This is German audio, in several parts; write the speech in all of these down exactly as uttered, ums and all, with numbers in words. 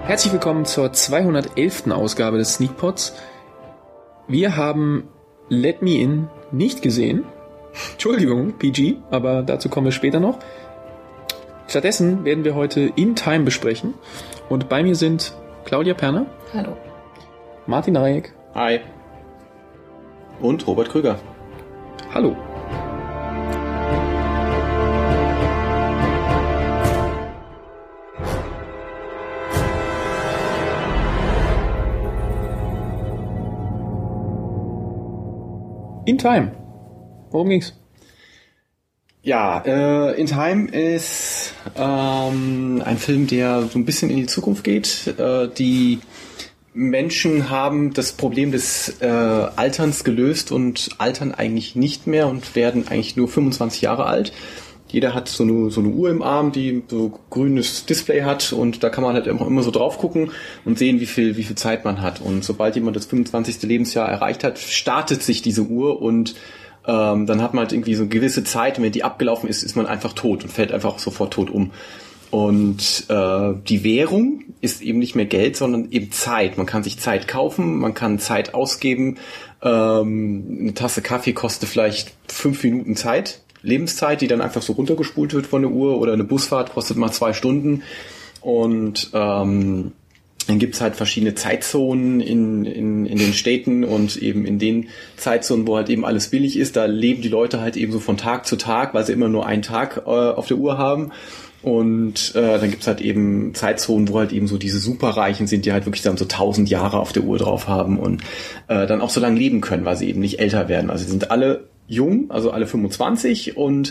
Herzlich willkommen zur zweihundertelften Ausgabe des Sneakpods. Wir haben Let Me In nicht gesehen. Entschuldigung, P G, aber dazu kommen wir später noch. Stattdessen werden wir heute In Time besprechen. Und bei mir sind Claudia Perner. Hallo. Martin Rajek. Hi. Und Robert Krüger. Hallo. In Time. Worum ging's? Ja, äh, In Time ist ähm, ein Film, der so ein bisschen in die Zukunft geht. Äh, die Menschen haben das Problem des äh, Alterns gelöst und altern eigentlich nicht mehr und werden eigentlich nur fünfundzwanzig Jahre alt. Jeder hat so eine, so eine Uhr im Arm, die so grünes Display hat und da kann man halt immer, immer so drauf gucken und sehen, wie viel, wie viel Zeit man hat. Und sobald jemand das fünfundzwanzigste Lebensjahr erreicht hat, startet sich diese Uhr und ähm, dann hat man halt irgendwie so eine gewisse Zeit und wenn die abgelaufen ist, ist man einfach tot und fällt einfach sofort tot um. Und äh, die Währung ist eben nicht mehr Geld, sondern eben Zeit. Man kann sich Zeit kaufen, man kann Zeit ausgeben. Ähm, eine Tasse Kaffee kostet vielleicht fünf Minuten Zeit. Lebenszeit, die dann einfach so runtergespult wird von der Uhr, oder eine Busfahrt kostet mal zwei Stunden und ähm, dann gibt's halt verschiedene Zeitzonen in, in, in den Städten und eben in den Zeitzonen, wo halt eben alles billig ist, da leben die Leute halt eben so von Tag zu Tag, weil sie immer nur einen Tag äh, auf der Uhr haben. Und äh, dann gibt's halt eben Zeitzonen, wo halt eben so diese Superreichen sind, die halt wirklich dann so tausend Jahre auf der Uhr drauf haben und äh, dann auch so lange leben können, weil sie eben nicht älter werden. Also sie sind alle jung, also alle fünfundzwanzig und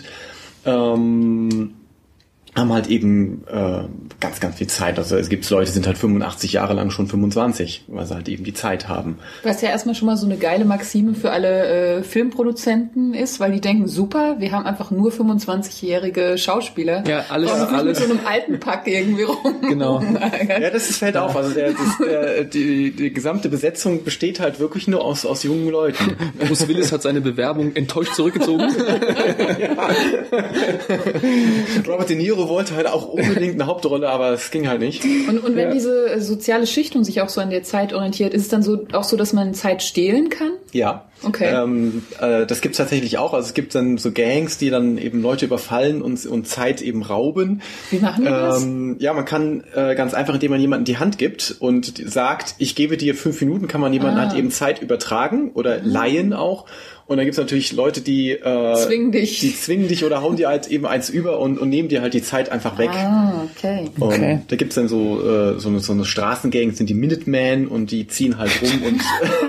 ähm, haben halt eben äh, ganz, ganz viel Zeit. Also es gibt Leute, die sind halt fünfundachtzig Jahre lang schon fünfundzwanzig, weil sie halt eben die Zeit haben. Was ja erstmal schon mal so eine geile Maxime für alle äh, Filmproduzenten ist, weil die denken, super, wir haben einfach nur fünfundzwanzigjährige Schauspieler. Ja, alles, und alles. mit so einem alten Pack irgendwie rum. Genau. Ja, das ist, fällt auf. Also der, das, der, die, die gesamte Besetzung besteht halt wirklich nur aus, aus jungen Leuten. Bruce Willis hat seine Bewerbung enttäuscht zurückgezogen. Ja. Robert De Niro wollte halt auch unbedingt eine Hauptrolle, aber es ging halt nicht. Und, und wenn Ja. diese soziale Schichtung sich auch so an der Zeit orientiert, ist es dann so auch so, dass man Zeit stehlen kann? Ja. Okay. Ähm, äh, das gibt's tatsächlich auch. Also es gibt dann so Gangs, die dann eben Leute überfallen und, und Zeit eben rauben. Wie machen die das? Ähm, ja, man kann äh, ganz einfach, indem man jemanden die Hand gibt und sagt, ich gebe dir fünf Minuten, kann man jemanden Ah. halt eben Zeit übertragen oder leihen auch. Und dann gibt's natürlich Leute, die äh, Zwingen dich. die zwingen dich oder hauen dir halt eben eins über und, und nehmen dir halt die Zeit einfach weg. Ah, okay. Und Okay. da gibt's dann so äh, so eine, so eine Straßengang, das sind die Minutemen und die ziehen halt rum und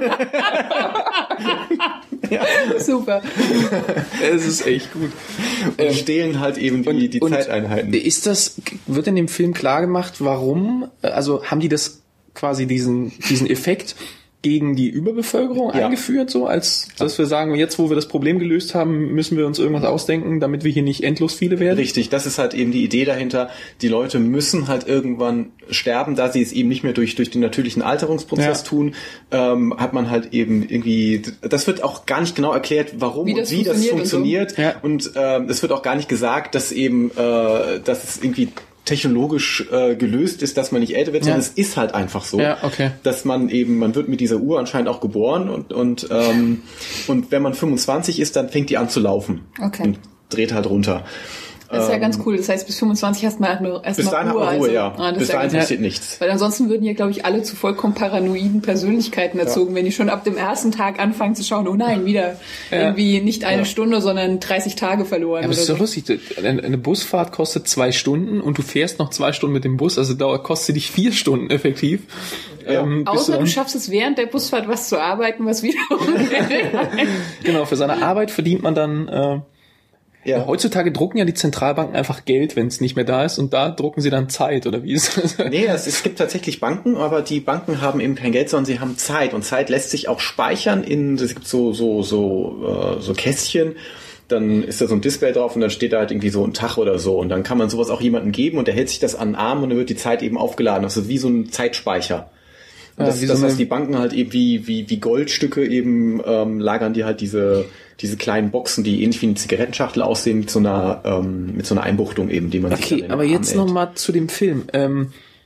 ja, Super. Es ist echt gut. und stehlen halt eben die, die und Zeiteinheiten. Ist das, wird in dem Film klar gemacht, warum? Also haben die das quasi diesen, diesen Effekt gegen die Überbevölkerung Ja. eingeführt, so als, dass wir sagen, jetzt wo wir das Problem gelöst haben, müssen wir uns irgendwas ausdenken, damit wir hier nicht endlos viele werden? Richtig, das ist halt eben die Idee dahinter. Die Leute müssen halt irgendwann sterben, da sie es eben nicht mehr durch durch den natürlichen Alterungsprozess Ja. tun, ähm, hat man halt eben irgendwie, das wird auch gar nicht genau erklärt, warum Wie und das wie das funktioniert funktioniert. und so. Ja. Und ähm, es wird auch gar nicht gesagt, dass eben, äh, dass es irgendwie technologisch äh, gelöst ist, dass man nicht älter wird, Ja. sondern es ist halt einfach so, Ja, okay. dass man eben, man wird mit dieser Uhr anscheinend auch geboren und und ähm, und wenn man fünfundzwanzig ist, dann fängt die an zu laufen Okay. und dreht halt runter. Das ist ja Ähm, ganz cool. Das heißt, bis fünfundzwanzig hast man halt nur erst Bis mal dahin hat Ruhe. man Ruhe, also, ja. Ah, das Bis ist ja dahin ganz- passiert nichts. Weil ansonsten würden ja, glaube ich, alle zu vollkommen paranoiden Persönlichkeiten erzogen, wenn die schon ab dem ersten Tag anfangen zu schauen, oh nein, wieder Ja. irgendwie nicht eine Ja. Stunde, sondern dreißig Tage verloren. Ja, aber es ist oder doch so. lustig. Eine eine Busfahrt kostet zwei Stunden und du fährst noch zwei Stunden mit dem Bus, also dauert, kostet dich vier Stunden effektiv. Ja. Ähm, bis Außer dann- du schaffst es während der Busfahrt was zu arbeiten, was wiederum... Genau, für seine Arbeit verdient man dann. Äh, Ja. Heutzutage drucken ja die Zentralbanken einfach Geld, wenn es nicht mehr da ist, und da drucken sie dann Zeit, oder wie ist das? Nee, es, es gibt tatsächlich Banken, aber die Banken haben eben kein Geld, sondern sie haben Zeit. Und Zeit lässt sich auch speichern in, es gibt so, so, so, äh, so Kästchen. Dann ist da so ein Display drauf und dann steht da halt irgendwie so ein Tag oder so. Und dann kann man sowas auch jemandem geben und der hält sich das an den Arm und dann wird die Zeit eben aufgeladen. Das ist wie so ein Zeitspeicher. Und Ja, das, wie das so eine- was die Banken halt eben wie, wie, wie Goldstücke eben ähm, lagern die halt diese, diese kleinen Boxen, die ähnlich wie eine Zigarettenschachtel aussehen, mit so einer, ähm, mit so einer Einbuchtung eben, die man sich dann Okay, in den aber Arm jetzt hält. nochmal zu dem Film. Ähm,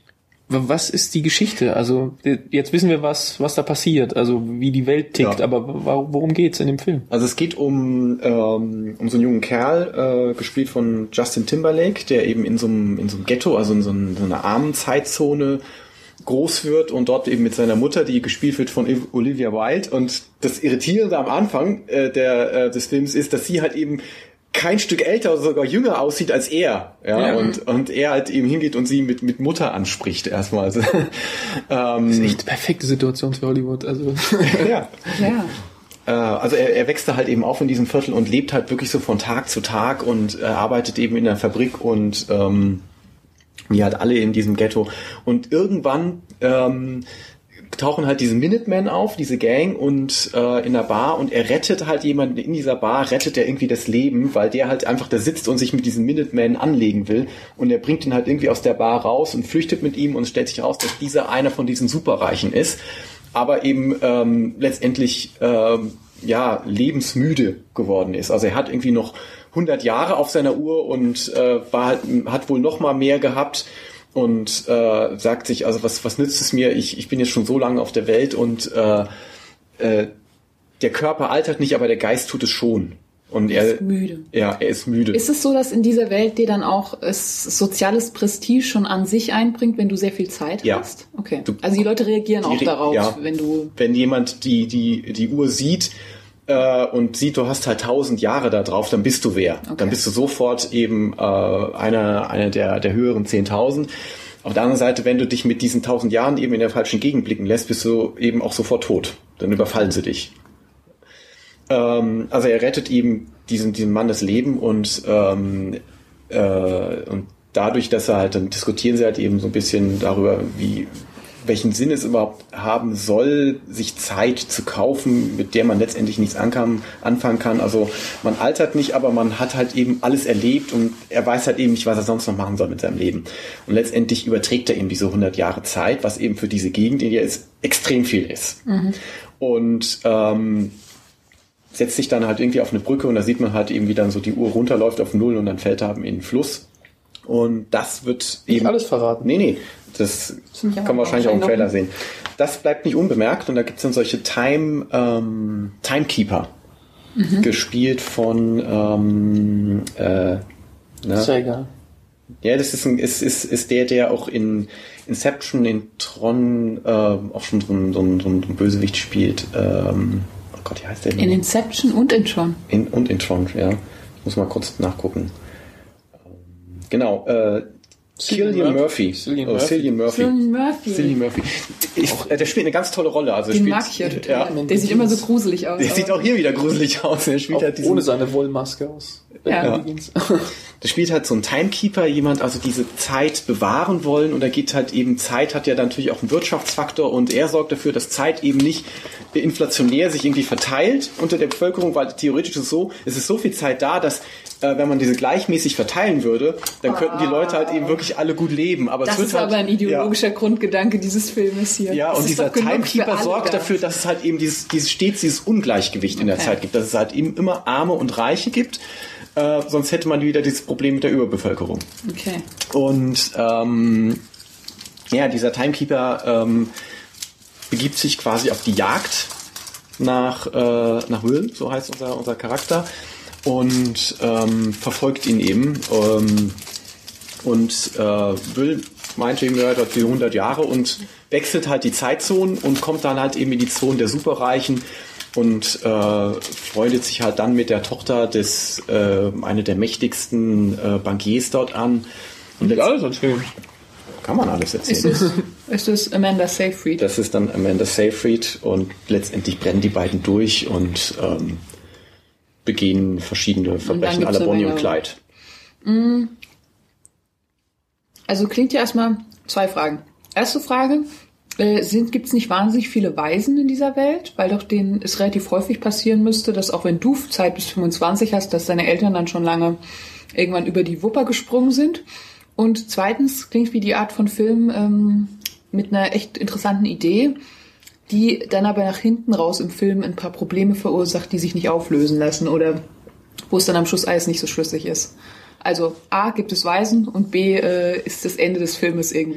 Was ist die Geschichte? Also jetzt wissen wir, was was da passiert, also wie die Welt tickt, ja. aber worum geht's in dem Film? Also es geht um ähm, um so einen jungen Kerl, äh, gespielt von Justin Timberlake, der eben in so einem in so einem Ghetto, also in so, ein, so einer armen Zeitzone groß wird und dort eben mit seiner Mutter, die gespielt wird von Olivia Wilde. Und das Irritierende am Anfang äh, der äh, des Films ist, dass sie halt eben kein Stück älter oder sogar jünger aussieht als er, ja, ja. und und er halt eben hingeht und sie mit mit Mutter anspricht erstmal. Also, ähm, das ist echt eine perfekte Situation für Hollywood, also ja, ja. Äh, also er, er wächst da halt eben auf in diesem Viertel und lebt halt wirklich so von Tag zu Tag und äh, arbeitet eben in der Fabrik und ähm, wie halt alle in diesem Ghetto. Und irgendwann ähm, tauchen halt diese Minutemen auf, diese Gang und äh, in der Bar und er rettet halt jemanden in dieser Bar, rettet er irgendwie das Leben, weil der halt einfach da sitzt und sich mit diesen Minutemen anlegen will und er bringt ihn halt irgendwie aus der Bar raus und flüchtet mit ihm und es stellt sich raus, dass dieser einer von diesen Superreichen ist, aber eben ähm, letztendlich ähm, ja lebensmüde geworden ist. Also er hat irgendwie noch hundert Jahre auf seiner Uhr und äh, war halt, hat wohl noch mal mehr gehabt und äh, sagt sich, also was was nützt es mir? Ich ich bin jetzt schon so lange auf der Welt und äh, äh, der Körper altert nicht, aber der Geist tut es schon. Und er ist müde. Ja, er ist müde. Ist es so, dass in dieser Welt dir dann auch es soziales Prestige schon an sich einbringt, wenn du sehr viel Zeit ja. hast? Okay. Du, also die Leute reagieren die, auch darauf, ja, wenn du... Wenn jemand die die die Uhr sieht äh, und sieht, du hast halt tausend Jahre da drauf, dann bist du wer. Okay. Dann bist du sofort eben äh, einer einer der der höheren zehntausend. Auf der anderen Seite, wenn du dich mit diesen tausend Jahren eben in der falschen Gegend blicken lässt, bist du eben auch sofort tot. Dann überfallen sie dich. Ähm, also er rettet eben diesen, diesen Mann das Leben und, ähm, äh, und dadurch, dass er halt, dann diskutieren sie halt eben so ein bisschen darüber, wie, welchen Sinn es überhaupt haben soll, sich Zeit zu kaufen, mit der man letztendlich nichts ankam, anfangen kann. Also man altert nicht, aber man hat halt eben alles erlebt und er weiß halt eben nicht, was er sonst noch machen soll mit seinem Leben. Und letztendlich überträgt er eben diese hundert Jahre Zeit, was eben für diese Gegend, in der er ist, extrem viel ist. Mhm. Und ähm, setzt sich dann halt irgendwie auf eine Brücke und da sieht man halt eben, wie dann so die Uhr runterläuft auf Null und dann fällt er eben in den Fluss. Und das wird nicht eben... alles verraten. Nee, nee. Das kann man wahrscheinlich auch im Trailer sehen. Das bleibt nicht unbemerkt und da gibt es dann solche Time, ähm, Timekeeper. Mhm. Gespielt von... Ähm, äh, ne? Ist ja egal. Ja, das ist, ein, ist, ist, ist der, der auch in Inception, in Tron äh, auch schon so ein, so ein, so ein Bösewicht spielt. Ähm, oh Gott, wie heißt der denn? In Inception und in Tron. In, und in Tron, ja. Ich muss mal kurz nachgucken. Genau, äh, Cillian Murphy. Cillian oh, Murphy. Cillian Murphy. Cillian Murphy. Cillian Murphy. Ich, äh, der spielt eine ganz tolle Rolle. Also Den spielt, mag ich ja total. Ja. Der sieht immer so gruselig aus. Der sieht auch hier wieder gruselig aus. Der spielt auch halt diesen, ohne seine Wollmaske aus. Ja. Ja. Der spielt halt so ein Timekeeper, jemand, also diese Zeit bewahren wollen und da geht halt eben, Zeit hat ja dann natürlich auch einen Wirtschaftsfaktor und er sorgt dafür, dass Zeit eben nicht inflationär sich irgendwie verteilt unter der Bevölkerung, weil theoretisch ist es so, es ist so viel Zeit da, dass äh, wenn man diese gleichmäßig verteilen würde, dann könnten die Leute halt eben wirklich alle gut leben. Aber das es wird ist halt, aber ein ideologischer ja. Grundgedanke dieses Filmes hier. Ja, das und dieser Timekeeper sorgt da. dafür, dass es halt eben dieses, dieses stets dieses Ungleichgewicht in der Okay. Zeit gibt, dass es halt eben immer Arme und Reiche gibt. Äh, sonst hätte man wieder dieses Problem mit der Überbevölkerung. Okay. Und ähm, ja, dieser Timekeeper ähm, begibt sich quasi auf die Jagd nach, äh, nach Will, so heißt unser, unser Charakter, und ähm, verfolgt ihn eben. Ähm, und äh, Will meinte ihm, er hat die hundert Jahre und wechselt halt die Zeitzonen und kommt dann halt eben in die Zone der Superreichen und äh, freundet sich halt dann mit der Tochter des äh, einer der mächtigsten äh, Bankiers dort an. Und Nicht alles erzählen. Kann man alles Ist erzählen. es, ist es Amanda Seyfried? Das ist dann Amanda Seyfried und letztendlich brennen die beiden durch und ähm, begehen verschiedene Verbrechen à la Bonnie und Clyde. Also klingt ja erstmal zwei Fragen. Erste Frage, äh, gibt es nicht wahnsinnig viele Waisen in dieser Welt? Weil doch denen es relativ häufig passieren müsste, dass auch wenn du Zeit bis fünfundzwanzig hast, dass deine Eltern dann schon lange irgendwann über die Wupper gesprungen sind. Und zweitens klingt wie die Art von Film ähm, mit einer echt interessanten Idee, die dann aber nach hinten raus im Film ein paar Probleme verursacht, die sich nicht auflösen lassen oder wo es dann am Schluss alles nicht so schlüssig ist. Also A, gibt es Waisen und B, äh, ist das Ende des Filmes irgendwie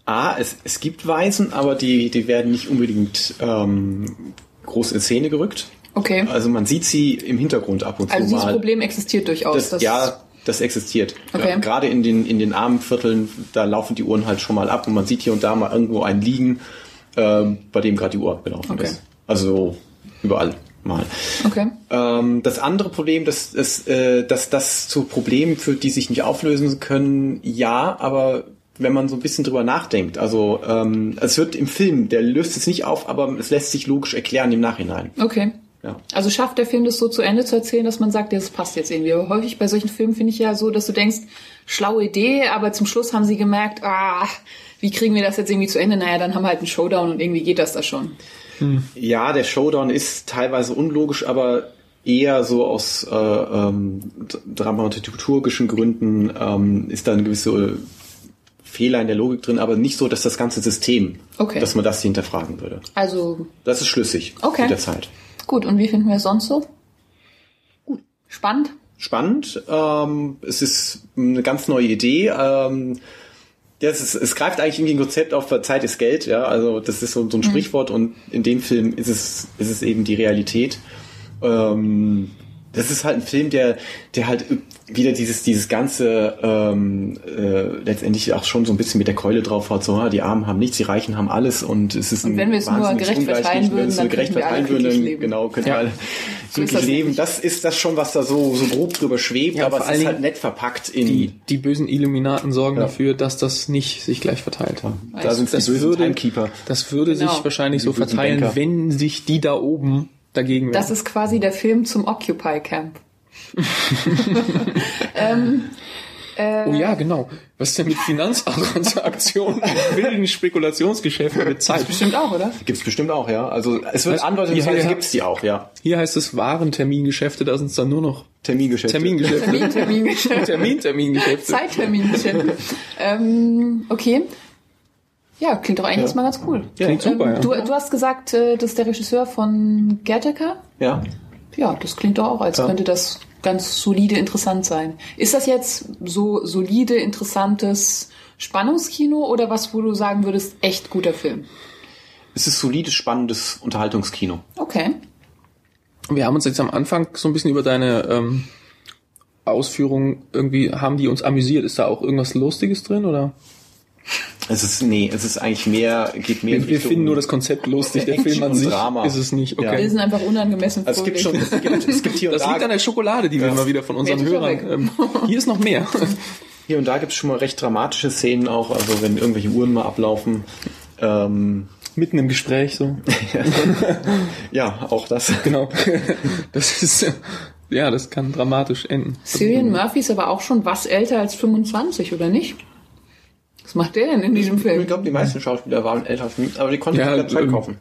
A, es, es gibt Waisen, aber die, die werden nicht unbedingt ähm, groß in Szene gerückt. Okay. Also man sieht sie im Hintergrund ab und zu mal. Also dieses Problem existiert durchaus. Das, ja, das existiert. Okay. Ja, gerade in den, in den armen Vierteln, da laufen die Uhren halt schon mal ab und man sieht hier und da mal irgendwo einen liegen, äh, bei dem gerade die Uhr abgelaufen Okay. ist. Also überall mal. Okay. Ähm, das andere Problem, dass, dass, äh, dass das zu Problemen führt, die sich nicht auflösen können, ja, aber wenn man so ein bisschen drüber nachdenkt, also ähm, es wird im Film, der löst es nicht auf, aber es lässt sich logisch erklären im Nachhinein. Okay. Ja. Also schafft der Film das so zu Ende zu erzählen, dass man sagt, ja, das passt jetzt irgendwie. Aber häufig bei solchen Filmen finde ich ja so, dass du denkst, schlaue Idee, aber zum Schluss haben sie gemerkt, ah, wie kriegen wir das jetzt irgendwie zu Ende? Naja, dann haben wir halt einen Showdown und irgendwie geht das da schon. Hm. Ja, der Showdown ist teilweise unlogisch, aber eher so aus äh, ähm, dramaturgischen Gründen ähm, ist da eine gewisse Fehler in der Logik drin, aber nicht so, dass das ganze System, okay. dass man das hinterfragen würde. Also das ist schlüssig okay. mit der Zeit. Gut, und wie finden wir es sonst so? Gut. Spannend? Spannend. Ähm, es ist eine ganz neue Idee. Ähm, ja, es, ist, es greift eigentlich irgendwie ein Konzept auf, Zeit ist Geld. Ja, also das ist so, so ein mhm. Sprichwort und in dem Film ist es, ist es eben die Realität. Ähm, das ist halt ein Film, der, der halt wieder dieses, dieses ganze ähm, äh, letztendlich auch schon so ein bisschen mit der Keule drauf hat. So, die Armen haben nichts, die Reichen haben alles und es ist und wenn wir es nur gerecht verteilen würden, dann gerecht verteilen würden, dann genau können ja. wir alle glücklich so leben. Das ist das schon, was da so so grob drüber schwebt, ja, aber es ist Dingen halt nett verpackt in die, die bösen Illuminaten sorgen ja. dafür, dass das nicht sich gleich verteilt. Ja. Da sind die bösen würde, Timekeeper. Das würde genau. sich wahrscheinlich die so verteilen, Banker. wenn sich die da oben dagegen Das ist quasi der Film zum Occupy Camp. ähm, äh, oh ja, genau. Was ist denn mit Finanztransaktionen, wilden Spekulationsgeschäften mit Zeit? Das bestimmt auch, oder? Gibt's bestimmt auch, ja. Also es wird andeutungsweise gibt's die auch, ja. Hier heißt es Warentermingeschäfte, da sind es dann nur noch Termingeschäfte. Termingeschäfte. Termin, Termingeschäfte. Termin, Termingeschäfte. Zeittermingeschäfte. ähm, okay. Ja, klingt doch eigentlich ja. erstmal ganz cool. Ja, klingt super, ähm, ja. Du, du hast gesagt, das ist der Regisseur von Gattaca? Ja. Ja, das klingt doch auch, als ja. könnte das ganz solide interessant sein. Ist das jetzt so solide, interessantes Spannungskino oder was, wo du sagen würdest, echt guter Film? Es ist solides, spannendes Unterhaltungskino. Okay. Wir haben uns jetzt am Anfang so ein bisschen über deine ähm, Ausführungen irgendwie, haben die uns amüsiert. Ist da auch irgendwas Lustiges drin, oder? Es ist, nee, es ist eigentlich mehr, geht mehr Wir, wir finden nur das Konzept lustig, der Film an sich Drama. ist es nicht. Okay. Ja. Wir sind einfach unangemessen also es gibt schon, es gibt, es gibt hier und das da. liegt an der Schokolade, die ja. wir immer wieder von unseren Hörern, ähm, hier ist noch mehr. Hier und da gibt es schon mal recht dramatische Szenen auch, also wenn irgendwelche Uhren mal ablaufen. Ähm, Mitten im Gespräch, so. Ja, auch das. Genau. Das ist, ja, das kann dramatisch enden. Cillian Murphy ist aber auch schon was älter als fünfundzwanzig, oder nicht? Was macht der denn in diesem Film? Ich glaube, die meisten Schauspieler waren älter, aber die konnten ja, Zeit kaufen.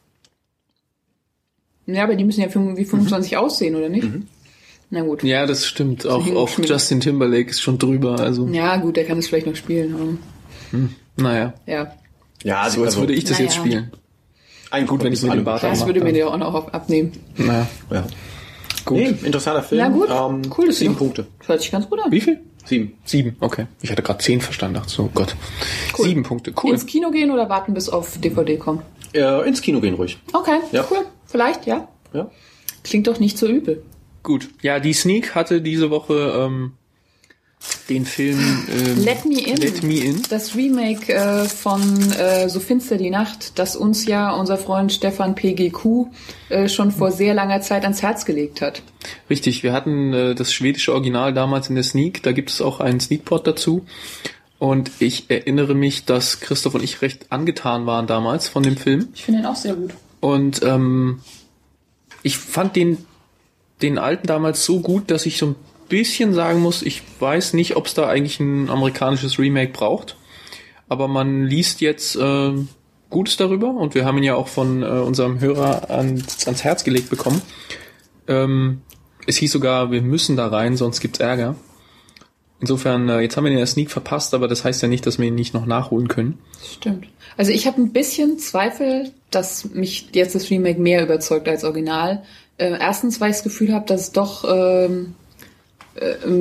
Ja, aber die müssen ja wie fünfundzwanzig mhm. aussehen, oder nicht? Mhm. Na gut. Ja, das stimmt. Auch, auch Justin Timberlake ist schon drüber. Also. Ja, gut, der kann es vielleicht noch spielen. Aber hm. Naja. Ja. Ja, so als also, würde ich das naja. jetzt spielen. Ein gut, wenn ich mir den Bart Das würde mir der auch noch abnehmen. Naja. Ja. Gut. Nee, interessanter Film. Ja, gut. Ähm, cool, das sieben Punkte. Das hört sich ganz gut an. Wie viel? Sieben. Sieben, okay. Ich hatte gerade zehn verstanden. Dachte so, Gott. Cool. Sieben Punkte, cool. Ins Kino gehen oder warten, bis auf D V D kommt? Äh, ins Kino gehen ruhig. Okay, ja. cool. Vielleicht, ja. Ja. Klingt doch nicht so übel. Gut. Ja, die Sneak hatte diese Woche ähm, den Film ähm, Let Me In. Let Me In. Das Remake äh, von äh, So finster die Nacht, das uns ja unser Freund Stefan P G Q äh, schon vor sehr langer Zeit ans Herz gelegt hat. Richtig, wir hatten äh, das schwedische Original damals in der Sneak, da gibt es auch einen Sneakpot dazu. Und ich erinnere mich, dass Christoph und ich recht angetan waren damals von dem Film. Ich finde ihn auch sehr gut. Und ähm, ich fand den, den alten damals so gut, dass ich so ein bisschen sagen muss, ich weiß nicht, ob es da eigentlich ein amerikanisches Remake braucht. Aber man liest jetzt äh, Gutes darüber und wir haben ihn ja auch von äh, unserem Hörer ans, ans Herz gelegt bekommen. Ähm, es hieß sogar, wir müssen da rein, sonst gibt's Ärger. Insofern, äh, jetzt haben wir den in der Sneak verpasst, aber das heißt ja nicht, dass wir ihn nicht noch nachholen können. Stimmt. Also ich habe ein bisschen Zweifel, dass mich jetzt das Remake mehr überzeugt als Original. Äh, erstens, weil ich das Gefühl habe, dass es doch ähm, äh,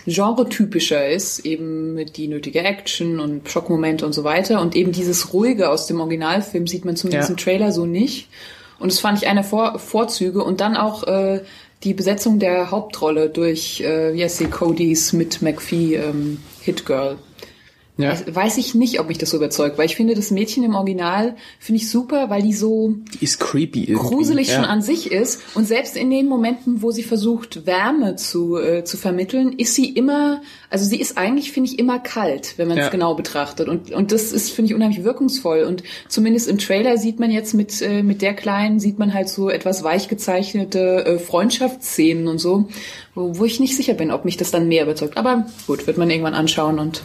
genretypischer ist, eben mit die nötige Action und Schockmomente und so weiter. Und eben dieses Ruhige aus dem Originalfilm sieht man zumindest Ja. im Trailer so nicht. Und das fand ich eine Vor- Vorzüge. Und dann auch äh, die Besetzung der Hauptrolle durch, äh, wie heißt sie, Cody Smith McPhee, ähm, Hit Girl. Ja. Weiß ich nicht, ob mich das so überzeugt, weil ich finde, das Mädchen im Original finde ich super, weil die so Die ist creepy irgendwie. gruselig ja. schon an sich ist. Und selbst in den Momenten, wo sie versucht, Wärme zu, äh, zu vermitteln, ist sie immer, also sie ist eigentlich, finde ich, immer kalt, wenn man es Ja. genau betrachtet. Und, und das ist, finde ich, unheimlich wirkungsvoll. Und zumindest im Trailer sieht man jetzt mit, äh, mit der Kleinen, sieht man halt so etwas weich gezeichnete äh, Freundschaftsszenen und so, wo, wo ich nicht sicher bin, ob mich das dann mehr überzeugt. Aber gut, wird man irgendwann anschauen und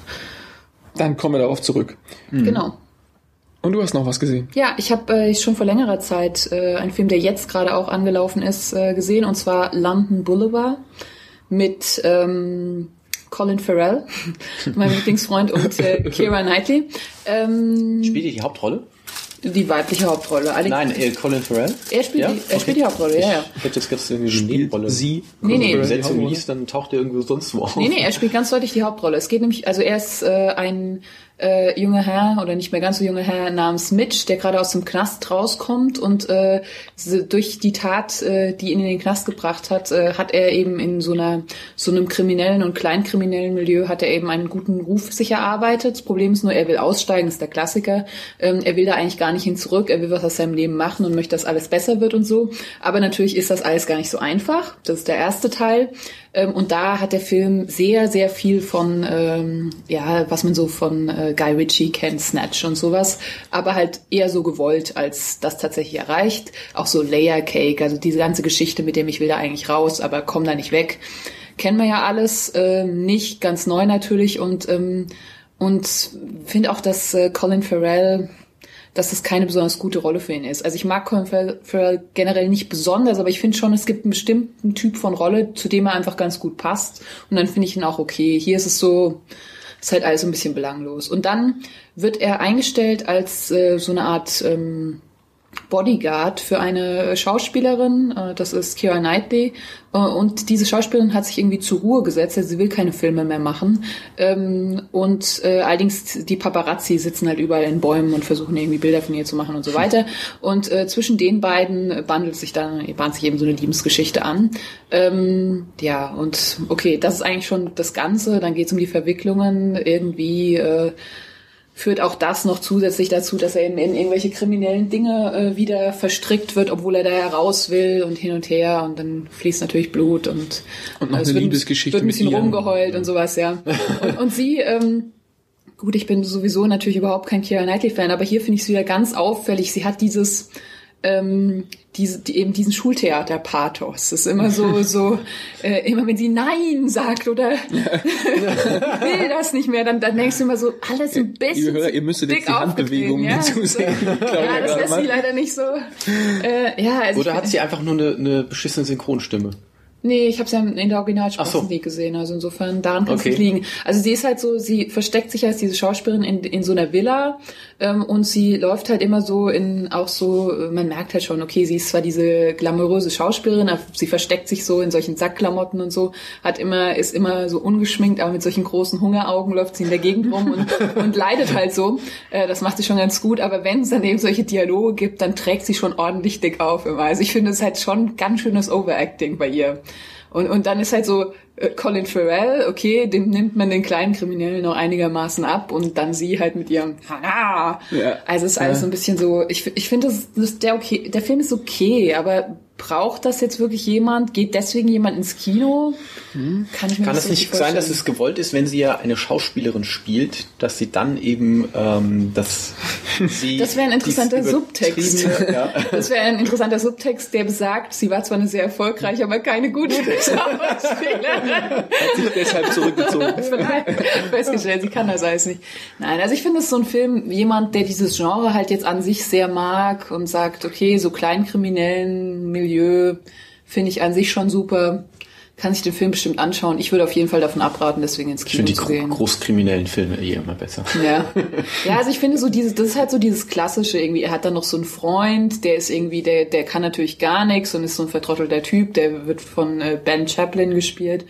Dann kommen wir darauf zurück. genau. Und du hast noch was gesehen. Ja, ich habe äh, schon vor längerer Zeit äh, einen Film, der jetzt gerade auch angelaufen ist, äh, gesehen, und zwar London Boulevard mit ähm, Colin Farrell, meinem Lieblingsfreund, und äh, Keira Knightley. Ähm, Spielt ihr die Hauptrolle? die weibliche Hauptrolle. Alex, Nein, äh, Colin Farrell? er spielt, Ja? die, er Okay. spielt die Hauptrolle, ja, ja. Ich hätte jetzt ganz irgendwie eine Spielt Nebenrolle. sie? Nee, nee. Wenn die Die Besetzung Hauptrolle? liest, dann taucht er irgendwo sonst wo auf. Nee, nee, er spielt ganz deutlich die Hauptrolle. Es geht nämlich, also er ist äh, ein äh, junger Herr, oder nicht mehr ganz so junger Herr, namens Mitch, der gerade aus dem Knast rauskommt, und äh, so durch die Tat, äh, die ihn in den Knast gebracht hat, äh, hat er eben in so einer so einem kriminellen und kleinkriminellen Milieu hat er eben einen guten Ruf sich erarbeitet. Das Problem ist nur, er will aussteigen, das ist der Klassiker. Ähm, er will da eigentlich gar nicht hin zurück, er will was aus seinem Leben machen und möchte, dass alles besser wird und so. Aber natürlich ist das alles gar nicht so einfach. Das ist der erste Teil. Ähm, und da hat der Film sehr, sehr viel von, ähm, ja, was man so von äh, Guy Ritchie kennt, Snatch und sowas, aber halt eher so gewollt, als das tatsächlich erreicht. Auch so Layer Cake, also diese ganze Geschichte mit dem, ich will da eigentlich raus, aber komm da nicht weg. Kennen wir ja alles, ähm, nicht ganz neu natürlich, und ähm, und finde auch, dass äh, Colin Farrell, dass das keine besonders gute Rolle für ihn ist. Also ich mag Colin Farrell generell nicht besonders, aber ich finde schon, es gibt einen bestimmten Typ von Rolle, zu dem er einfach ganz gut passt. Und dann finde ich ihn auch okay. Hier ist es so, ist halt alles so ein bisschen belanglos. Und dann wird er eingestellt als äh, so eine Art ähm, Bodyguard für eine Schauspielerin, äh, das ist Keira Knightley, äh, und diese Schauspielerin hat sich irgendwie zur Ruhe gesetzt, also sie will keine Filme mehr machen, ähm, und äh, allerdings die Paparazzi sitzen halt überall in Bäumen und versuchen irgendwie Bilder von ihr zu machen und so weiter, und äh, zwischen den beiden bandelt sich dann, bahnt sich eben so eine Liebesgeschichte an. Ähm, ja, und okay, das ist eigentlich schon das Ganze, dann geht es um die Verwicklungen, irgendwie äh, führt auch das noch zusätzlich dazu, dass er in, in irgendwelche kriminellen Dinge äh, wieder verstrickt wird, obwohl er da heraus will, und hin und her, und dann fließt natürlich Blut und, Und noch äh, es eine wird, Liebesgeschichte wird ein bisschen mit ihr. rumgeheult und sowas, ja. Und, und sie, ähm, gut, ich bin sowieso natürlich überhaupt kein Keira Knightley-Fan, aber hier finde ich es wieder ganz auffällig. Sie hat dieses ähm, diese, die, eben diesen Schultheater-Pathos. Das ist immer so, so äh, immer wenn sie Nein sagt oder will das nicht mehr, dann, dann denkst du immer so, alles ein bisschen Liebe Hörer, ihr müsstet dick jetzt die Handbewegungen aufgetreten, dazu sehen. Ja, Claudia ja, das gerade lässt sie mal. leider nicht so. Äh, ja, also Oder ich, hat sie einfach nur eine, eine beschissene Synchronstimme? Nee, ich habe sie ja in der Originalsprache Ach so. nie gesehen, also insofern daran kann es Okay. nicht liegen. Also sie ist halt so, sie versteckt sich als diese Schauspielerin in, in so einer Villa, ähm, und sie läuft halt immer so in, auch so, man merkt halt schon, okay, sie ist zwar diese glamouröse Schauspielerin, aber sie versteckt sich so in solchen Sackklamotten und so, hat immer, ist immer so ungeschminkt, aber mit solchen großen Hungeraugen läuft sie in der Gegend rum und, und leidet halt so. Äh, das macht sie schon ganz gut, aber wenn es dann eben solche Dialoge gibt, dann trägt sie schon ordentlich dick auf immer. Also ich finde, es ist halt schon ganz schönes Overacting bei ihr. Und, und dann ist halt so, äh, Colin Farrell, okay, dem nimmt man den kleinen Kriminellen noch einigermaßen ab, und dann sie halt mit ihrem Haha. Ja. Also es ist alles Ja. so ein bisschen so, ich, ich finde, das, das, der, okay, der Film ist okay, aber braucht das jetzt wirklich jemand? Geht deswegen jemand ins Kino? Hm. Kann ich mir Kann das es nicht so sein, dass vorstellen. es gewollt ist, wenn sie ja eine Schauspielerin spielt, dass sie dann eben, ähm, dass sie... Das wäre ein interessanter dies Subtext. übertriebene- Ja. Das wäre ein interessanter Subtext, der besagt, sie war zwar eine sehr erfolgreiche, aber keine gute Schauspielerin. Hat sich deshalb zurückgezogen. Vielleicht festgestellt, sie kann das alles nicht. Nein, also ich finde es so ein Film, jemand, der dieses Genre halt jetzt an sich sehr mag und sagt, okay, so kleinkriminellen Milieu finde ich an sich schon super, kann sich den Film bestimmt anschauen. Ich würde auf jeden Fall davon abraten, deswegen ins Ich Kino finde die zu gro gehen. großkriminellen Filme eh immer besser. Ja. Ja, also ich finde so dieses, das ist halt so dieses klassische irgendwie. Er hat dann noch so einen Freund, der ist irgendwie, der, der kann natürlich gar nichts und ist so ein vertrottelter Typ, der wird von äh, Ben Chaplin gespielt.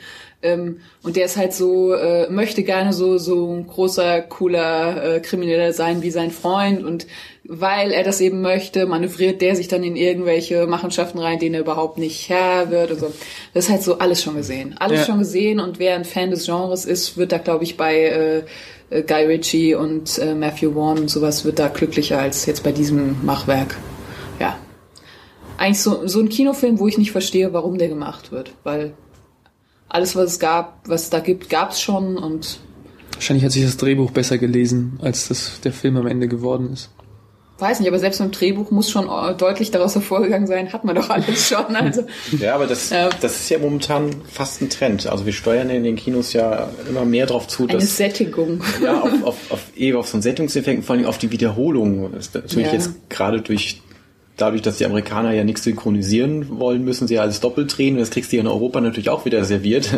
Ähm, und der ist halt so, äh, möchte gerne so so ein großer, cooler äh, Krimineller sein wie sein Freund. Und weil er das eben möchte, manövriert der sich dann in irgendwelche Machenschaften rein, denen er überhaupt nicht Herr wird und so. Das ist halt so alles schon gesehen. Alles Ja. schon gesehen. Und wer ein Fan des Genres ist, wird da, glaube ich, bei äh, Guy Ritchie und äh, Matthew Vaughn und sowas, wird da glücklicher als jetzt bei diesem Machwerk. Ja. Eigentlich so, so ein Kinofilm, wo ich nicht verstehe, warum der gemacht wird. Weil alles, was es gab, was es da gibt, gab es schon und Wahrscheinlich hat sich das Drehbuch besser gelesen, als das der Film am Ende geworden ist. weiß nicht, aber selbst beim Drehbuch muss schon deutlich daraus hervorgegangen sein, hat man doch alles schon. Also, Ja, aber das, Ja. das ist ja momentan fast ein Trend. Also wir steuern in den Kinos ja immer mehr darauf zu, eine dass Sättigung. ja, auf, auf, auf, eben auf so einen Sättigungseffekt, vor allem auf die Wiederholung. Das ist natürlich Ja. jetzt gerade durch dadurch, dass die Amerikaner ja nichts synchronisieren wollen, müssen sie ja alles doppelt drehen. Und das kriegst du ja in Europa natürlich auch wieder serviert.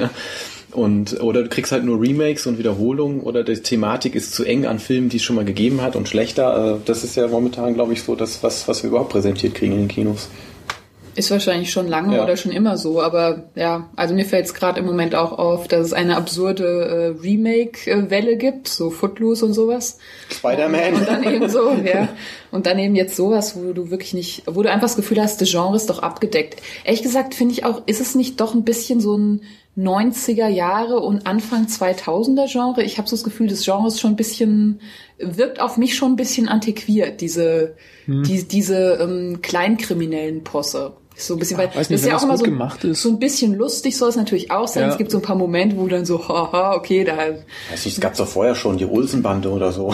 Und, oder du kriegst halt nur Remakes und Wiederholungen oder die Thematik ist zu eng an Filmen, die es schon mal gegeben hat und schlechter. Das ist ja momentan, glaube ich, so das, was, was wir überhaupt präsentiert kriegen in den Kinos. Ist wahrscheinlich schon lange Ja. oder schon immer so, aber ja, also mir fällt es gerade im Moment auch auf, dass es eine absurde äh, Remake-Welle gibt, so Footloose und sowas. Spider-Man. Und dann eben so, ja. Und dann eben jetzt sowas, wo du wirklich nicht, wo du einfach das Gefühl hast, das Genre ist doch abgedeckt. Ehrlich gesagt finde ich auch, ist es nicht doch ein bisschen so ein neunziger Jahre und Anfang zweitausender Genre? Ich habe so das Gefühl, das Genre ist schon ein bisschen, wirkt auf mich schon ein bisschen antiquiert, diese, Hm. die, diese ähm, kleinkriminellen Posse. So ein bisschen, weil weiß nicht, das ist wenn ja auch das immer gut so, gemacht ist. so ein bisschen lustig soll es natürlich auch sein. Ja. Es gibt so ein paar Momente, wo dann so, haha, okay, da Weiß nicht, es gab doch vorher schon die Olsenbande oder so.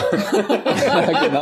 Ja, genau.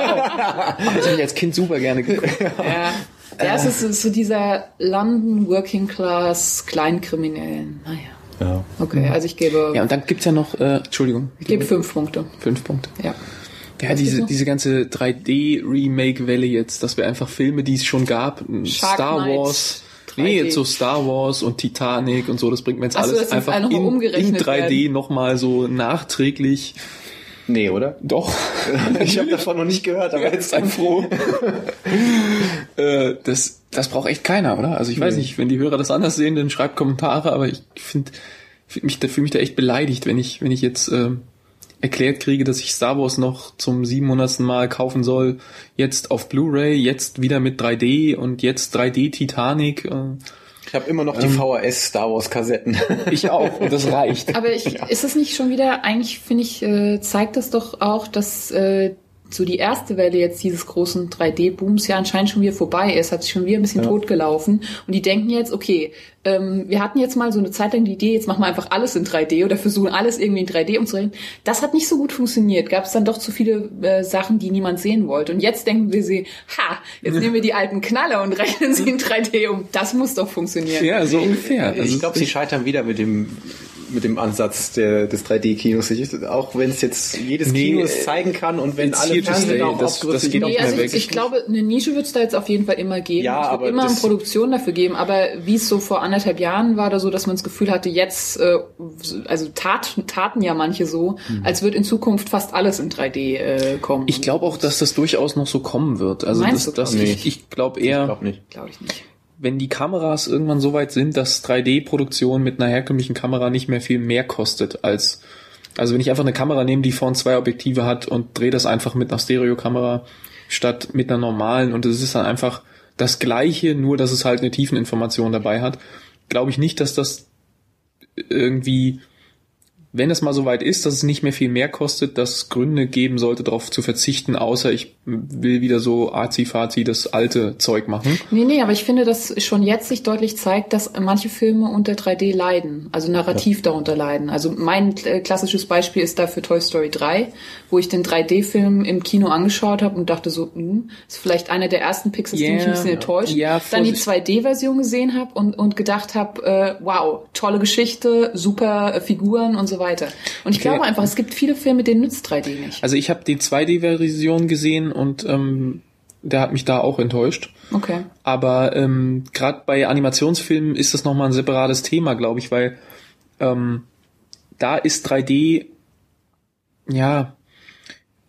Das habe ich als Kind super gerne geguckt. Ja, ja es ist, ist so dieser London Working Class Kleinkriminellen. Naja, Ja. okay, also ich gebe, Ja, und dann gibt's ja noch, äh, Entschuldigung, ich gebe fünf Punkte. fünf Punkte. Ja. Ja, Was diese, gibt's noch? diese ganze drei D-Remake-Welle jetzt, dass wir einfach Filme, die es schon gab, Shark Star Knight, Wars, drei D. nee, jetzt so Star Wars und Titanic und so, das bringt mir jetzt Ach so, alles das ist einfach noch mal in, in umgerechnet drei D nochmal so nachträglich. Nee, oder? Doch. Ich habe davon noch nicht gehört, aber jetzt sei froh. äh, das, das braucht echt keiner, oder? Also ich weiß nicht, wenn die Hörer das anders sehen, dann schreibt Kommentare, aber ich finde, fühle mich, da- fühl mich da echt beleidigt, wenn ich, wenn ich jetzt äh, erklärt kriege, dass ich Star Wars noch zum siebenhundertsten Mal kaufen soll, jetzt auf Blu-ray, jetzt wieder mit drei D und jetzt drei D Titanic. Äh, ich habe immer noch die V H S Star Wars Kassetten. ich auch, und das reicht. Aber ich, ist es nicht schon wieder, eigentlich finde ich, äh, zeigt das doch auch, dass äh, so die erste Welle jetzt dieses großen drei D-Booms ja anscheinend schon wieder vorbei ist, hat sich schon wieder ein bisschen Ja. totgelaufen. Und die denken jetzt, okay, ähm, wir hatten jetzt mal so eine Zeit lang die Idee, jetzt machen wir einfach alles in drei D oder versuchen alles irgendwie in drei D umzurechnen. Das hat nicht so gut funktioniert. Gab es dann doch zu viele äh, Sachen, die niemand sehen wollte. Und jetzt denken wir sie, ha, jetzt nehmen wir die alten Knaller und rechnen sie in drei D um. Das muss doch funktionieren. Ja, so ungefähr. Also Ich glaube, sie scheitern wieder mit dem mit dem Ansatz der, des drei D-Kinos. Ich- Auch wenn es jetzt jedes Nee, Kino äh, es zeigen kann und wenn it's alle here to Fernsehen stay. auch Das- aufgerüstet das geht sind. auch Nee, nicht also mehr ich, weg. ich glaube, eine Nische wird es da jetzt auf jeden Fall immer geben. Ja, es wird aber immer das- eine Produktion dafür geben. Aber wie es so vor anderthalb Jahren war oder so, dass man das Gefühl hatte, jetzt, äh, also tat, taten ja manche so, als wird in Zukunft fast alles in drei D äh, kommen. ich glaube auch, dass das durchaus noch so kommen wird. Also Meinst das, du, das, glaub ich, ich glaube Ich eher, glaube nicht. Glaube ich nicht. wenn die Kameras irgendwann so weit sind, dass drei D-Produktion mit einer herkömmlichen Kamera nicht mehr viel mehr kostet als, also wenn ich einfach eine Kamera nehme, die vorn zwei Objektive hat und drehe das einfach mit einer Stereokamera statt mit einer normalen und es ist dann einfach das Gleiche, nur dass es halt eine Tiefeninformation dabei hat, glaube ich nicht, dass das irgendwie, wenn es mal so weit ist, dass es nicht mehr viel mehr kostet, dass es Gründe geben sollte, darauf zu verzichten, außer ich will wieder so azi-fazi das alte Zeug machen. Nee, nee, aber ich finde, dass schon jetzt sich deutlich zeigt, dass manche Filme unter drei D leiden, also narrativ darunter leiden. Also mein äh, klassisches Beispiel ist dafür Toy Story drei, wo ich den drei D-Film im Kino angeschaut habe und dachte so, hm, ist vielleicht einer der ersten Pixars, die mich Yeah. ein bisschen enttäuscht. Ja, Dann die Vorsicht. zwei D-Version gesehen habe und, und gedacht habe, äh, wow, tolle Geschichte, super äh, Figuren und so weiter. Und ich Okay. glaube einfach, es gibt viele Filme, denen nützt drei D nicht. Also ich habe die zwei D-Version gesehen und ähm, der hat mich da auch enttäuscht. Okay. Aber ähm, gerade bei Animationsfilmen ist das nochmal ein separates Thema, glaube ich, weil ähm, da ist drei D, ja,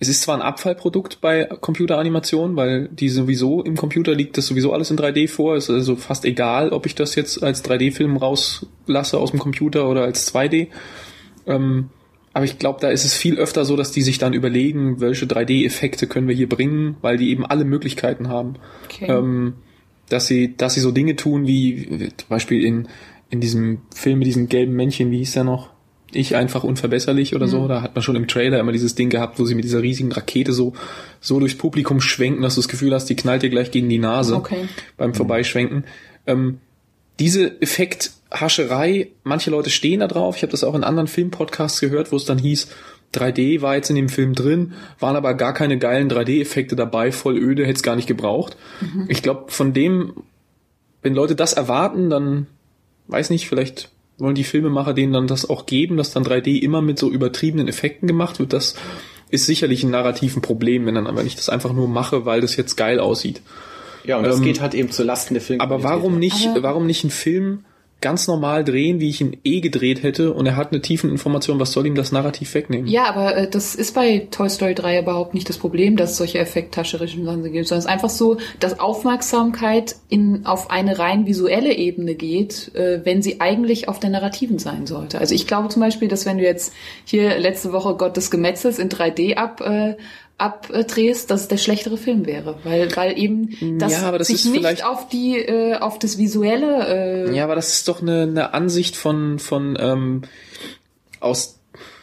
es ist zwar ein Abfallprodukt bei Computeranimationen, weil die sowieso im Computer liegt das sowieso alles in drei D vor. Es ist also fast egal, ob ich das jetzt als drei D-Film rauslasse aus dem Computer oder als zwei D. Ähm, aber ich glaube, da ist es viel öfter so, dass die sich dann überlegen, welche drei D-Effekte können wir hier bringen, weil die eben alle Möglichkeiten haben. Okay. Ähm, dass sie, dass sie so Dinge tun wie, wie zum Beispiel in, in diesem Film mit diesem gelben Männchen, wie hieß der noch? Ich einfach unverbesserlich oder so. Mhm. Da hat man schon im Trailer immer dieses Ding gehabt, wo sie mit dieser riesigen Rakete so, so durchs Publikum schwenken, dass du das Gefühl hast, die knallt dir gleich gegen die Nase okay. beim Vorbeischwenken. Ähm, diese Effekthascherei, manche Leute stehen da drauf. Ich habe das auch in anderen Filmpodcasts gehört, wo es dann hieß, drei D war jetzt in dem Film drin, waren aber gar keine geilen drei D-Effekte dabei, voll öde, hätte es gar nicht gebraucht. Mhm. Ich glaube, von dem, wenn Leute das erwarten, dann, weiß nicht, vielleicht wollen die Filmemacher denen dann das auch geben, dass dann drei D immer mit so übertriebenen Effekten gemacht wird. Das ist sicherlich ein narrativen Problem, wenn dann aber ich das einfach nur mache, weil das jetzt geil aussieht. Ja, und das ähm, geht halt eben zu Lasten der Filme. Aber warum nicht, aber warum nicht einen Film ganz normal drehen, wie ich ihn eh gedreht hätte, und er hat eine Tiefeninformation, was soll ihm das Narrativ wegnehmen? Ja, aber äh, das ist bei Toy Story drei überhaupt nicht das Problem, dass es solche effekthascherischen Sachen gibt, sondern es ist einfach so, dass Aufmerksamkeit in auf eine rein visuelle Ebene geht, äh, wenn sie eigentlich auf der narrativen sein sollte. Also ich glaube zum Beispiel, dass wenn du jetzt hier letzte Woche Gott des Gemetzels in drei D ab äh, abdrehst, dass es der schlechtere Film wäre, weil weil eben das, ja, aber das sich ist nicht auf die äh, auf das visuelle äh, ja, aber das ist doch eine, eine Ansicht von von ähm, aus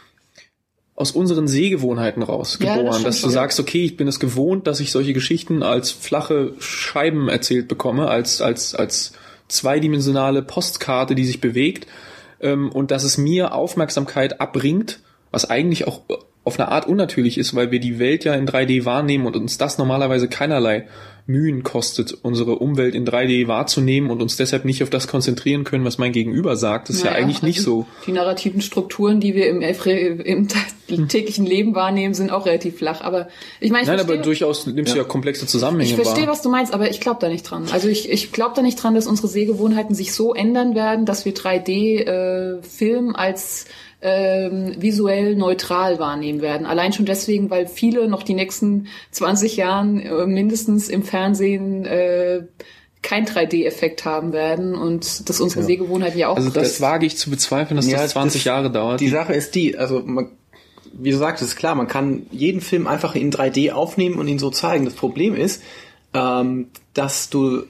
aus unseren Sehgewohnheiten raus geboren, ja, das dass du schon. sagst, okay, ich bin es gewohnt, dass ich solche Geschichten als flache Scheiben erzählt bekomme, als als als zweidimensionale Postkarte, die sich bewegt, ähm, und dass es mir Aufmerksamkeit abbringt, was eigentlich auch auf eine Art unnatürlich ist, weil wir die Welt ja in drei D wahrnehmen und uns das normalerweise keinerlei Mühen kostet, unsere Umwelt in drei D wahrzunehmen und uns deshalb nicht auf das konzentrieren können, was mein Gegenüber sagt. Das ist naja, ja eigentlich nicht also so. Die narrativen Strukturen, die wir im, im täglichen Leben wahrnehmen, sind auch relativ flach. Aber ich meine, ich Nein, verstehe, aber durchaus nimmst du ja komplexe Zusammenhänge wahr. Ich verstehe, was du meinst, aber ich glaube da nicht dran. Also ich, ich glaube da nicht dran, dass unsere Sehgewohnheiten sich so ändern werden, dass wir drei D-Film äh, als Ähm, visuell neutral wahrnehmen werden. Allein schon deswegen, weil viele noch die nächsten zwanzig Jahren äh, mindestens im Fernsehen äh, kein drei D-Effekt haben werden und dass unsere ja. Sehgewohnheiten ja auch... Also das, das wage ich zu bezweifeln, dass ja, das zwanzig das, Jahre dauert. Die Sache ist die, also man, wie du sagst, ist klar, man kann jeden Film einfach in drei D aufnehmen und ihn so zeigen. Das Problem ist, ähm, dass du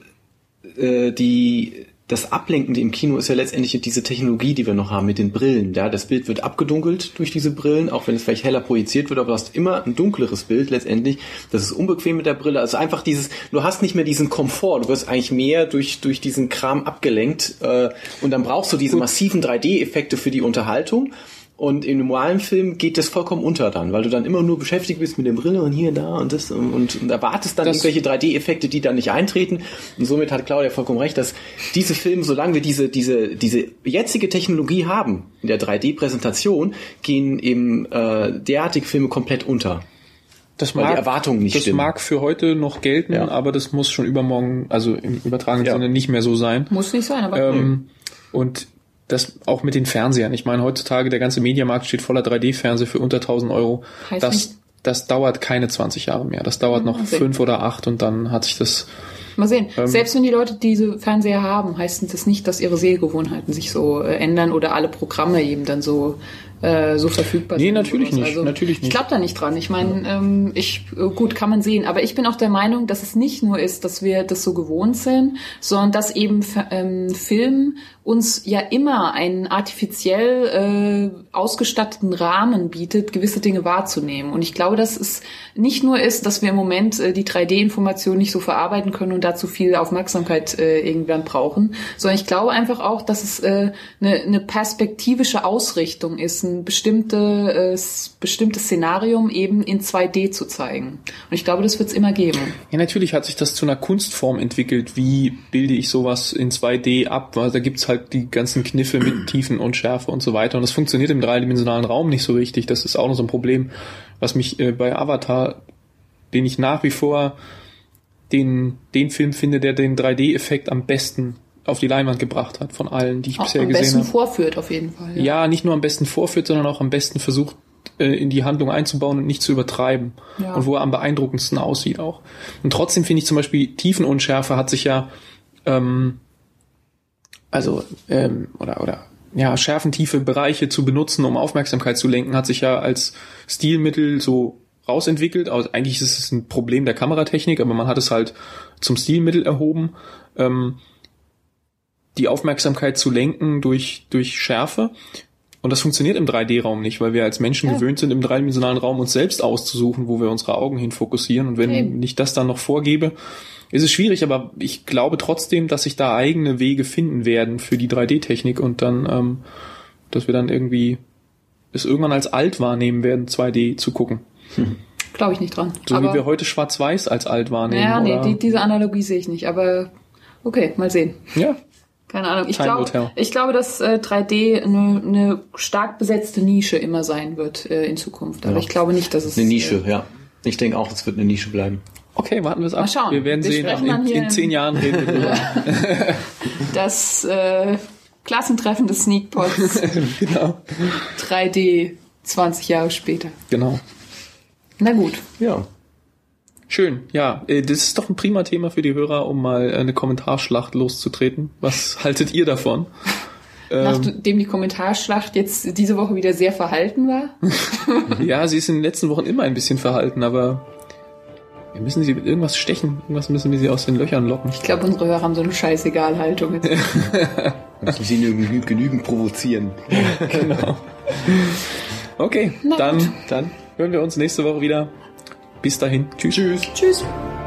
äh, die... Das Ablenkende im Kino ist ja letztendlich diese Technologie, die wir noch haben mit den Brillen. Ja, das Bild wird abgedunkelt durch diese Brillen, auch wenn es vielleicht heller projiziert wird, aber du hast immer ein dunkleres Bild letztendlich. Das ist unbequem mit der Brille. Also einfach dieses, du hast nicht mehr diesen Komfort, du wirst eigentlich mehr durch durch diesen Kram abgelenkt, äh, und dann brauchst du diese massiven drei D-Effekte für die Unterhaltung. Und im normalen Film geht das vollkommen unter dann, weil du dann immer nur beschäftigt bist mit der Brille und hier und da und das und, und, und erwartest dann das irgendwelche drei D-Effekte, die dann nicht eintreten. Und somit hat Claudia vollkommen recht, dass diese Filme, solange wir diese diese diese jetzige Technologie haben in der drei D-Präsentation, gehen eben äh, derartige Filme komplett unter. Das mag, weil die Erwartungen nicht das stimmen. mag für heute noch gelten, ja. aber das muss schon übermorgen, also im übertragenen ja. Sinne, nicht mehr so sein. Muss nicht sein, aber ähm, und das auch mit den Fernsehern. Ich meine, heutzutage der ganze Mediamarkt steht voller drei D-Fernseher für unter tausend Euro. Heißt das, nicht, das dauert keine zwanzig Jahre mehr. Das dauert noch fünf oder acht und dann hat sich das... Mal sehen. Ähm, Selbst wenn die Leute diese Fernseher haben, heißt das nicht, dass ihre Sehgewohnheiten sich so äh, ändern oder alle Programme eben dann so äh, so verfügbar nee, sind. Nee, natürlich nicht. Also, natürlich nicht. Ich glaube da nicht dran. Ich meine, ähm, ich gut, kann man sehen. Aber ich bin auch der Meinung, dass es nicht nur ist, dass wir das so gewohnt sind, sondern dass eben ähm, Film uns ja immer einen artifiziell äh, ausgestatteten Rahmen bietet, gewisse Dinge wahrzunehmen. Und ich glaube, dass es nicht nur ist, dass wir im Moment äh, die drei D-Information nicht so verarbeiten können und dazu viel Aufmerksamkeit äh, irgendwann brauchen, sondern ich glaube einfach auch, dass es äh, eine, eine perspektivische Ausrichtung ist, ein bestimmte, äh, bestimmtes Szenarium eben in zwei D zu zeigen. Und ich glaube, das wird es immer geben. Ja, natürlich hat sich das zu einer Kunstform entwickelt. Wie bilde ich sowas in zwei D ab? Also da gibt's halt die ganzen Kniffe mit Tiefen und Schärfe und so weiter. Und das funktioniert im dreidimensionalen Raum nicht so richtig. Das ist auch noch so ein Problem, was mich äh, bei Avatar, den ich nach wie vor den, den Film finde, der den drei D-Effekt am besten auf die Leinwand gebracht hat, von allen, die ich auch bisher gesehen habe. Am besten vorführt auf jeden Fall. Ja. ja, nicht nur am besten vorführt, sondern auch am besten versucht, äh, in die Handlung einzubauen und nicht zu übertreiben. Ja. Und wo er am beeindruckendsten aussieht auch. Und trotzdem finde ich zum Beispiel Tiefenunschärfe hat sich ja ähm, also ähm, oder oder ja schärfentiefe Bereiche zu benutzen, um Aufmerksamkeit zu lenken, hat sich ja als Stilmittel so rausentwickelt. Also eigentlich ist es ein Problem der Kameratechnik, aber man hat es halt zum Stilmittel erhoben, ähm, die Aufmerksamkeit zu lenken durch durch Schärfe. Und das funktioniert im drei D-Raum nicht, weil wir als Menschen ja. gewöhnt sind, im dreidimensionalen Raum uns selbst auszusuchen, wo wir unsere Augen hin fokussieren. Und wenn Eben. ich das dann noch vorgebe, ist es schwierig. Aber ich glaube trotzdem, dass sich da eigene Wege finden werden für die drei D-Technik und dann, ähm, dass wir dann irgendwie es irgendwann als alt wahrnehmen werden, zwei D zu gucken. Hm. Glaube ich nicht dran. So aber wie wir heute Schwarz-Weiß als alt wahrnehmen. Ja, nee, oder? Die, diese Analogie sehe ich nicht. Aber okay, mal sehen. Ja. Keine Ahnung. Ich glaube, ich glaube, dass äh, drei D eine, eine stark besetzte Nische immer sein wird äh, in Zukunft. Aber ja. ich glaube nicht, dass es... Eine Nische, äh, ja. Ich denke auch, es wird eine Nische bleiben. Okay, warten wir es ab. Mal schauen. Wir werden wir sehen. In, in, in zehn Jahren reden wir drüber. Das äh, Klassentreffen des Sneakpots. Genau. drei D zwanzig Jahre später. Genau. Na gut. Ja. Schön, ja. Das ist doch ein prima Thema für die Hörer, um mal eine Kommentarschlacht loszutreten. Was haltet ihr davon? Nachdem die Kommentarschlacht jetzt diese Woche wieder sehr verhalten war? Ja, sie ist in den letzten Wochen immer ein bisschen verhalten, aber wir müssen sie mit irgendwas stechen. Irgendwas müssen wir sie aus den Löchern locken. Ich glaube, unsere Hörer haben so eine Scheißegal-Haltung. Müssen sie genügend, genügend provozieren. Genau. Okay, dann, dann hören wir uns nächste Woche wieder. Bis dahin. Tschüss. Tschüss. Tschüss.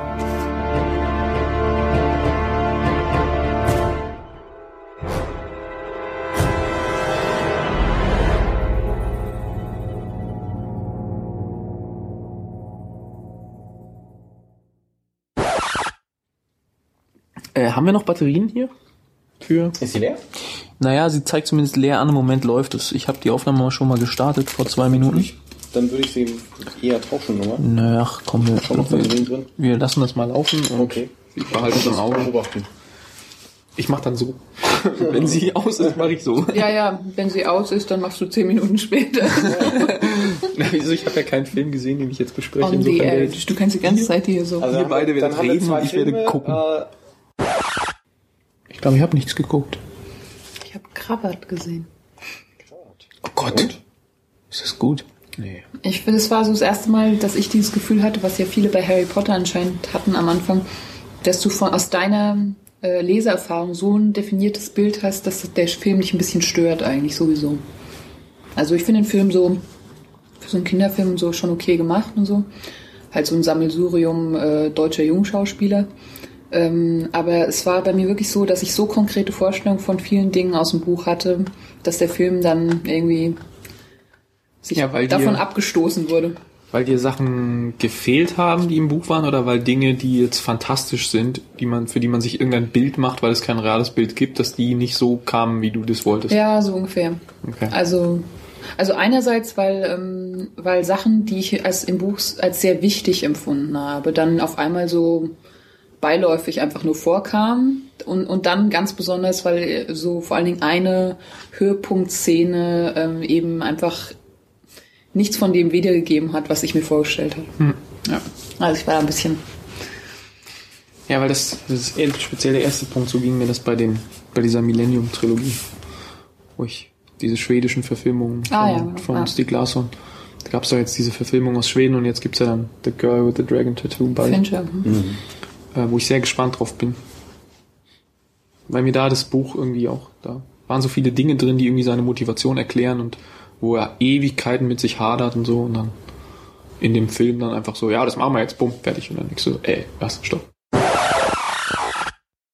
Äh, haben wir noch Batterien hier? Für? Ist sie leer? Naja, sie zeigt zumindest leer an. Im Moment läuft es. Ich habe die Aufnahme schon mal gestartet vor zwei Minuten. Dann würde ich sie eher tauschen nochmal. Naja, komm, wir, Schon noch Batterien drin? wir lassen das mal laufen und okay. Ich behalte es im Auge. Beobachten. Ich mach dann so. Wenn sie aus ist, mache ich so. Ja, ja, wenn sie aus ist, dann machst du zehn Minuten später. Na, wieso? Ich habe ja keinen Film gesehen, den ich jetzt bespreche. On the edge. Du kannst die ganze Zeit hier so. Also wir beide werden reden und ich Filme, werde gucken. Äh, ich glaube, ich habe nichts geguckt. Ich habe Krabbert gesehen. Oh Gott. Und? Ist das gut? Nee. Ich finde, es war so das erste Mal, dass ich dieses Gefühl hatte, was ja viele bei Harry Potter anscheinend hatten am Anfang, dass du von aus deiner äh, Leseerfahrung so ein definiertes Bild hast, dass der Film dich ein bisschen stört eigentlich sowieso. Also ich finde den Film so, für so einen Kinderfilm so schon okay gemacht und so. Halt so ein Sammelsurium äh, deutscher Jungschauspieler. Ähm, aber es war bei mir wirklich so, dass ich so konkrete Vorstellungen von vielen Dingen aus dem Buch hatte, dass der Film dann irgendwie sich ja, davon dir, abgestoßen wurde. Weil dir Sachen gefehlt haben, die im Buch waren, oder weil Dinge, die jetzt fantastisch sind, die man, für die man sich irgendein Bild macht, weil es kein reales Bild gibt, dass die nicht so kamen, wie du das wolltest? Ja, so ungefähr. Okay. Also, also einerseits, weil, ähm, weil Sachen, die ich als im Buch als sehr wichtig empfunden habe, dann auf einmal so beiläufig einfach nur vorkamen. Und, und dann ganz besonders, weil so vor allen Dingen eine Höhepunktszene ähm, eben einfach nichts von dem wiedergegeben hat, was ich mir vorgestellt habe. Hm. Ja. Also ich war da ein bisschen... Ja, weil das, das ist speziell der erste Punkt, so ging mir das bei den bei dieser Millennium-Trilogie, wo ich diese schwedischen Verfilmungen von, ah, ja, von ja. Stieg Larsson, da gab es doch jetzt diese Verfilmung aus Schweden und jetzt gibt es ja dann The Girl with the Dragon Tattoo bei, Fincher. Mhm. Äh, wo ich sehr gespannt drauf bin. Weil mir da das Buch irgendwie auch, da waren so viele Dinge drin, die irgendwie seine Motivation erklären und wo er Ewigkeiten mit sich hadert und so und dann in dem Film dann einfach so, ja, das machen wir jetzt, bumm, fertig und dann ich so, ey, was, stopp.